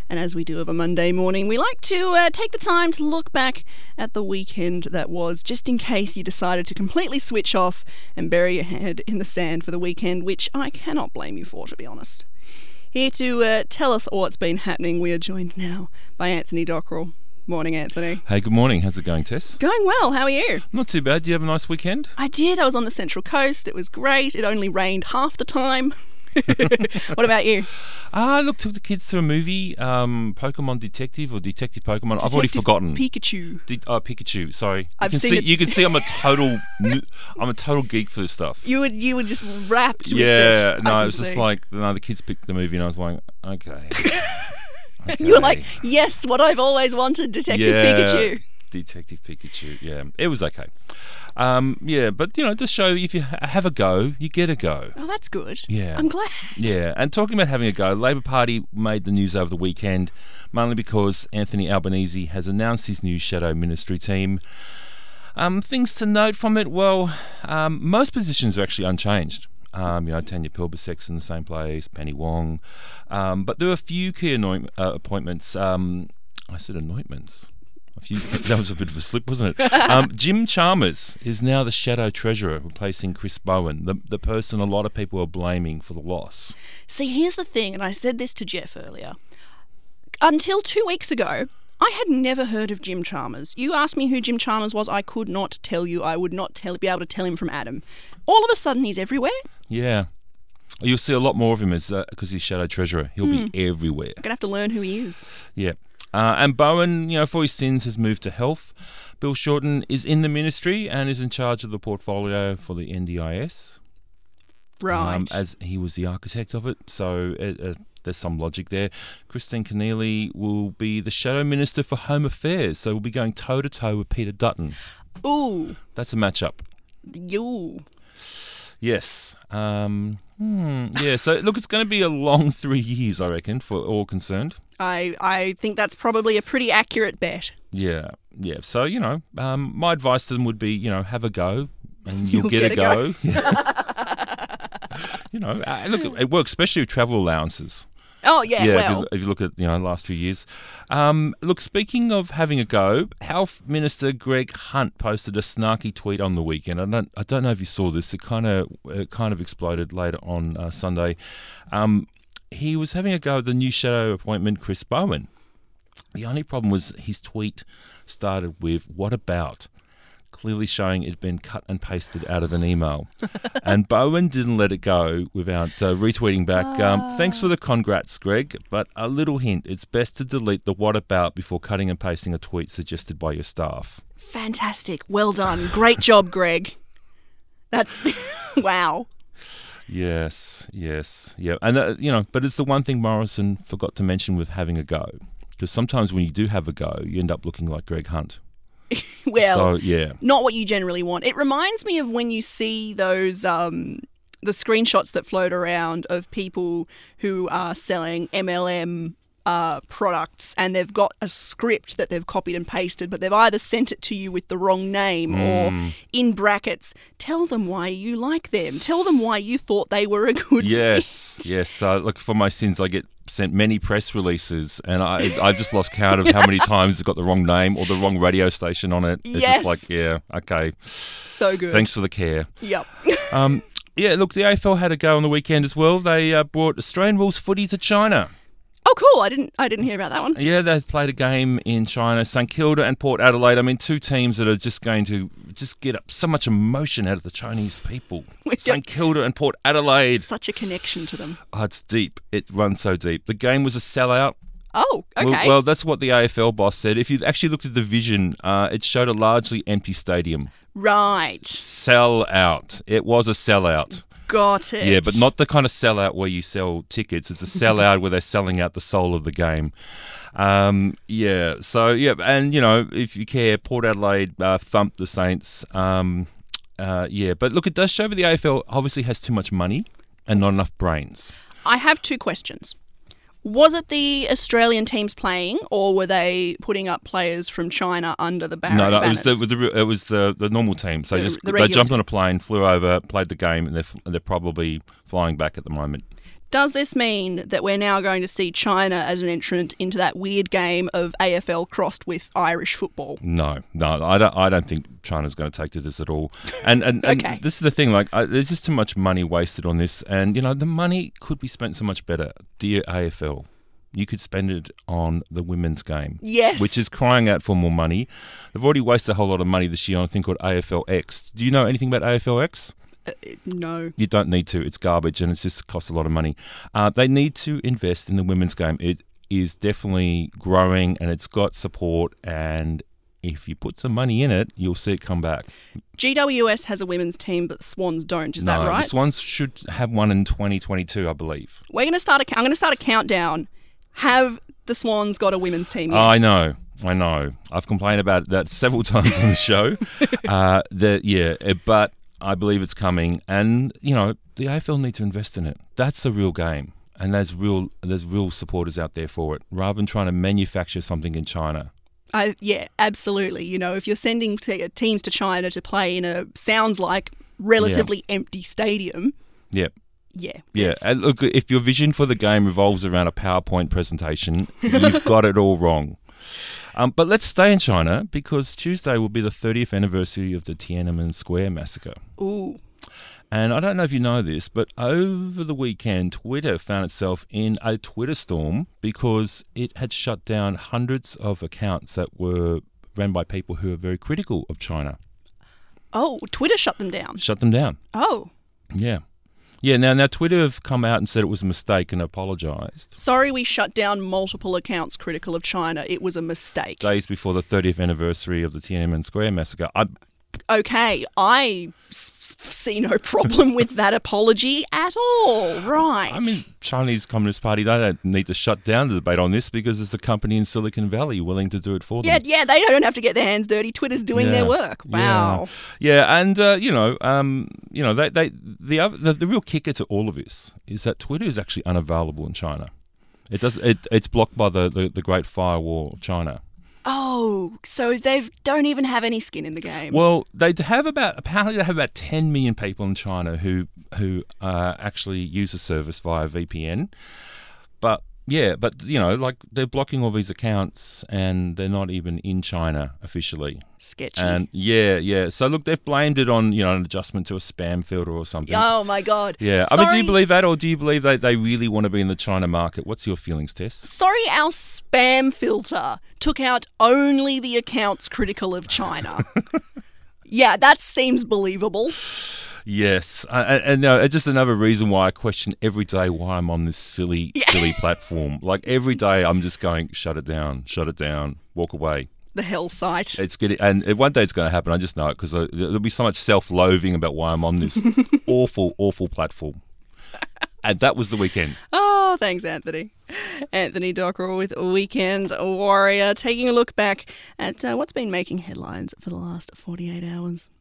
And as we do of a Monday morning, we like to take the time to look back at the weekend that was, just in case you decided to completely switch off and bury your head in the sand for the weekend, which I cannot blame you for, to be honest. Here to tell us what's been happening, we are joined now by Anthony Dockrell. Morning, Anthony. Hey, good morning. How's it going, Tess? Going well. How are you? Not too bad. Do you have a nice weekend? I did. I was on the Central Coast. It was great. It only rained half the time. What about you? Look, took the kids to a movie, Pokemon Detective or Detective Pokemon. I've already forgotten. Pikachu. Pikachu. Sorry. I've seen it. You can see I'm a total geek for this stuff. You were just wrapped with Yeah, it. no, it was just like the kids picked the movie, and I was like, okay. You were like, yes, what I've always wanted, Detective Pikachu. Detective Pikachu. Yeah, it was okay. But just show if you have a go, you get a go. Oh, that's good. Yeah, I'm glad. Yeah, and talking about having a go, Labor Party made the news over the weekend, mainly because Anthony Albanese has announced his new shadow ministry team. Things to note from it, well, most positions are actually unchanged. Tanya Pilbersek's in the same place, Penny Wong, but there were a few key appointments. I said anointments. That was a bit of a slip, wasn't it? Jim Chalmers is now the shadow treasurer, replacing Chris Bowen, the person a lot of people are blaming for the loss. See, here's the thing, and I said this to Jeff earlier. Until 2 weeks ago, I had never heard of Jim Chalmers. You asked me who Jim Chalmers was, I could not tell you. I would not be able to tell him from Adam. All of a sudden, he's everywhere. Yeah. You'll see a lot more of him because he's shadow treasurer. He'll be everywhere. I'm going to have to learn who he is. Yeah. And Bowen, for his sins, has moved to health. Bill Shorten is in the ministry and is in charge of the portfolio for the NDIS. Right. As he was the architect of it. So there's some logic there. Christine Keneally will be the shadow minister for Home Affairs. So we'll be going toe-to-toe with Peter Dutton. Ooh. That's a matchup. You. Yes. So look, it's going to be a long 3 years, I reckon, for all concerned. I think that's probably a pretty accurate bet. Yeah. So, my advice to them would be, have a go and you'll get a go. Look, it works, especially with travel allowances. Oh, yeah, well. If you look at, the last few years. Look, speaking of having a go, Health Minister Greg Hunt posted a snarky tweet on the weekend. I don't know if you saw this. It kind of exploded later on Sunday. He was having a go at the new shadow appointment, Chris Bowen. The only problem was his tweet started with, "What about?" clearly showing it had been cut and pasted out of an email. And Bowen didn't let it go without retweeting back, "Thanks for the congrats, Greg, but a little hint, it's best to delete the what about before cutting and pasting a tweet suggested by your staff." Fantastic. Well done. Great job, Greg. That's... wow. Yes. Yeah. And, but it's the one thing Morrison forgot to mention with having a go. Because sometimes when you do have a go, you end up looking like Greg Hunt. Well, so, yeah. Not what you generally want. It reminds me of when you see those the screenshots that float around of people who are selling MLM products, and they've got a script that they've copied and pasted, but they've either sent it to you with the wrong name or in brackets, "Tell them why you like them. Tell them why you thought they were a good Yes. So, look, for my sins, I get sent many press releases, and I've just lost count of how many times it's got the wrong name or the wrong radio station on it. It's just like, yeah, okay. So good. Thanks for the care. Yep. Look, the AFL had a go on the weekend as well. They brought Australian rules footy to China. Oh, cool. I didn't hear about that one. Yeah, they played a game in China, St Kilda and Port Adelaide. I mean, two teams that are just going to get up so much emotion out of the Chinese people. St Kilda and Port Adelaide. Such a connection to them. Oh, it's deep. It runs so deep. The game was a sellout. Oh, okay. Well, that's what the AFL boss said. If you actually looked at the vision, it showed a largely empty stadium. Right. Sellout. It was a sellout. Got it. Yeah, but not the kind of sellout where you sell tickets. It's a sellout where they're selling out the soul of the game. And, if you care, Port Adelaide thumped the Saints. But look, it does show that the AFL obviously has too much money and not enough brains. I have two questions. Was it the Australian teams playing, or were they putting up players from China under the banners? No, it was the normal team. So they jumped on a plane, flew over, played the game, and they're probably flying back at the moment. Does this mean that we're now going to see China as an entrant into that weird game of AFL crossed with Irish football? No, I don't think China's going to take to this at all. And Okay. this is the thing, there's just too much money wasted on this, and the money could be spent so much better. Dear AFL, you could spend it on the women's game. Yes. Which is crying out for more money. They've already wasted a whole lot of money this year on a thing called AFLX. Do you know anything about AFLX? No. You don't need to. It's garbage and it just costs a lot of money. They need to invest in the women's game. It is definitely growing and it's got support, and if you put some money in it, you'll see it come back. GWS has a women's team, but the Swans don't. Is that right? The Swans should have one in 2022, I believe. I'm going to start a countdown. Have the Swans got a women's team yet? I know. I've complained about that several times on the show. But I believe it's coming, and the AFL need to invest in it. That's a real game, and there's real supporters out there for it, rather than trying to manufacture something in China. Yeah, absolutely. If you're sending teams to China to play in a sounds like relatively empty stadium. Yep. Yeah. Yeah, and look, if your vision for the game revolves around a PowerPoint presentation, you've got it all wrong. But let's stay in China, because Tuesday will be the 30th anniversary of the Tiananmen Square massacre. Ooh. And I don't know if you know this, but over the weekend, Twitter found itself in a Twitter storm because it had shut down hundreds of accounts that were run by people who are very critical of China. Oh, Twitter shut them down. Shut them down. Oh. Yeah. Yeah, now Twitter have come out and said it was a mistake and apologised. Sorry, we shut down multiple accounts critical of China. It was a mistake. Days before the 30th anniversary of the Tiananmen Square massacre. Okay, I see no problem with that apology at all. Right. I mean, Chinese Communist Party, they don't need to shut down the debate on this because there's a company in Silicon Valley willing to do it for them. Yeah, they don't have to get their hands dirty. Twitter's doing their work. Wow. Yeah, and the real kicker to all of this is that Twitter is actually unavailable in China. It's blocked by the Great Firewall of China. Oh, so they don't even have any skin in the game. Well, apparently they have about 10 million people in China who actually use the service via VPN. But they're blocking all these accounts and they're not even in China officially. Sketchy. And yeah. So look, they've blamed it on an adjustment to a spam filter or something. Oh my God. Yeah. Sorry. I mean, do you believe that, or do you believe they really want to be in the China market? What's your feelings, Tess? Sorry, our spam filter took out only the accounts critical of China. Yeah, that seems believable. Yes, and it's just another reason why I question every day why I'm on this silly platform. Like every day, I'm just going, shut it down, walk away. The hell site. It's getting, and one day it's going to happen. I just know it because there'll be so much self-loathing about why I'm on this awful platform. And that was the weekend. Oh, thanks, Anthony. Anthony Dockrell with Weekend Warrior, taking a look back at what's been making headlines for the last 48 hours.